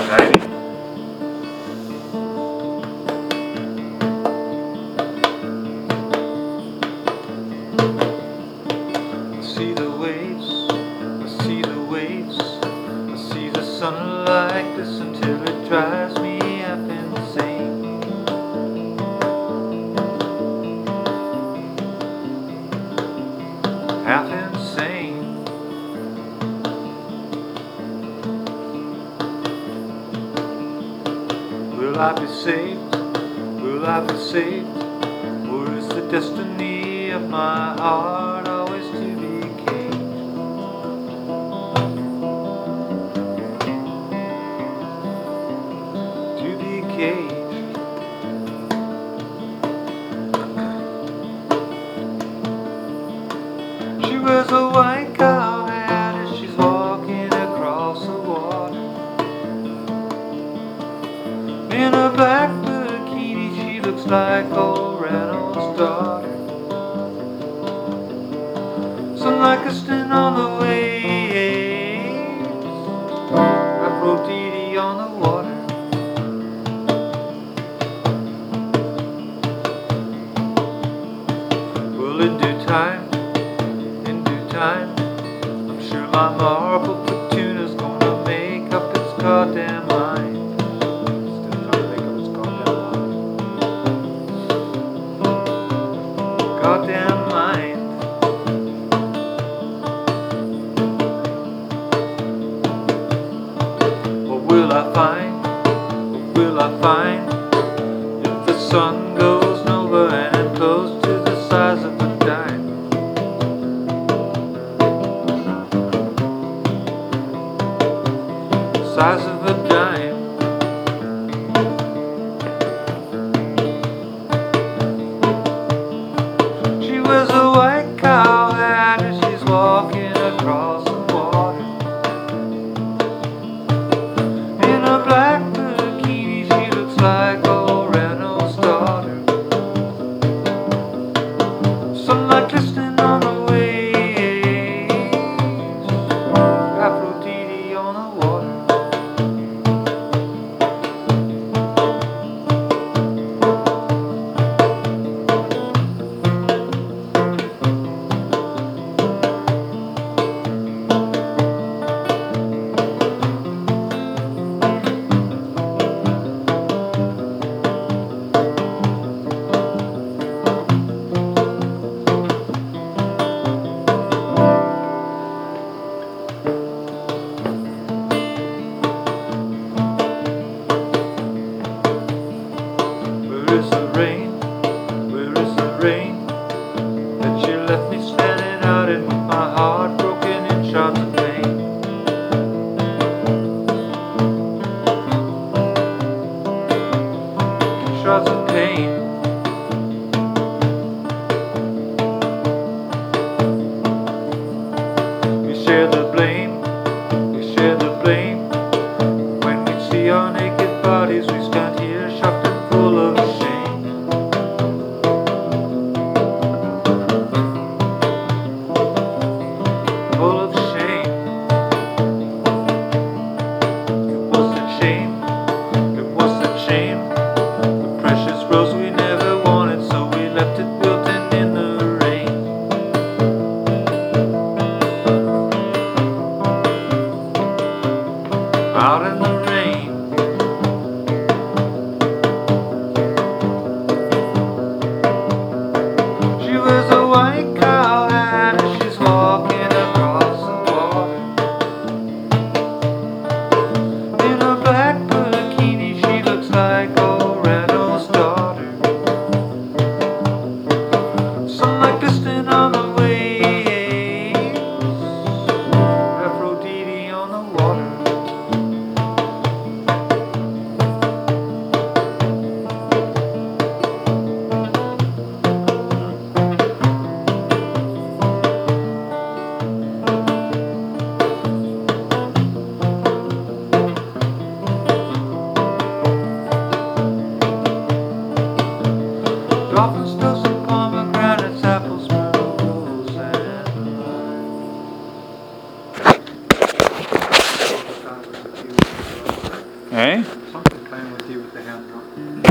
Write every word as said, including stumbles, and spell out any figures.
Righty. I see the waves, I see the waves, I see the sun like this until it drives me half insane. Half insane. Will I be saved? Will I be saved? Or is the destiny of my heart always to be caged? To be caged. She wears a white cow hat as she's walking across the water. In a black bikini, she looks like old Reynolds' daughter. Sunlight glistening on the waves, Aphrodite on the water. Well, in due time, in due time, I'm sure my marble platoon gonna make up its goddamn mind. Goddamn mind. What will I find? What will I find? If the sun goes nova and it goes to the size of a dime. Size of a dime. She wears a white cow hat as she's walking across the water. In a black bikini, she looks like old Reynolds' daughter. Sunlight glistening on the waves, Aphrodite on the water. Where is the rain? Where is the rain that you left me standing out in with my heart broken in shards of pain? Shards of pain. We share the blame, we share the blame. When we see our naked bodies, we stand here shocked and full of shame. Full of shame. It was a shame, it was a shame. The precious rose we never wanted, so we left it wilting in the rain. Out in the rain. She wears a white cow hat as she's walking across the water. In a black bikini, she looks like old Reynolds' daughter. Sunlight glistening on the waves, Aphrodite on the water. Eh? Something playing with you with the hand drum.